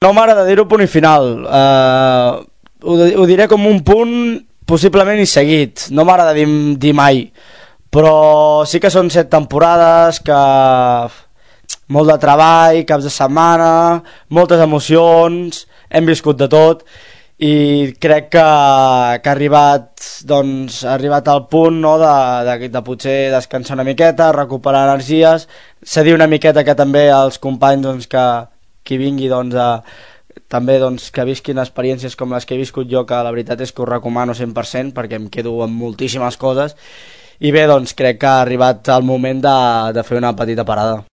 No m'agrada dir-ho punt i final. Ho diré com un punt possiblement i seguit. No m'agrada dir mai. Però sí que són 7 temporades, que molt de treball, caps de setmana, moltes emocions, hem viscut de tot i crec que ha arribat al punt, no, de potser descansar una miqueta, recuperar energies, cedir una miqueta que també als companys, doncs, que qui vingui, doncs, també, doncs, que visquin experiències com les que he viscut jo, que la veritat és que ho recomano 100% perquè em quedo amb moltíssimes coses. I bé, doncs crec que ha arribat el moment de fer una petita parada.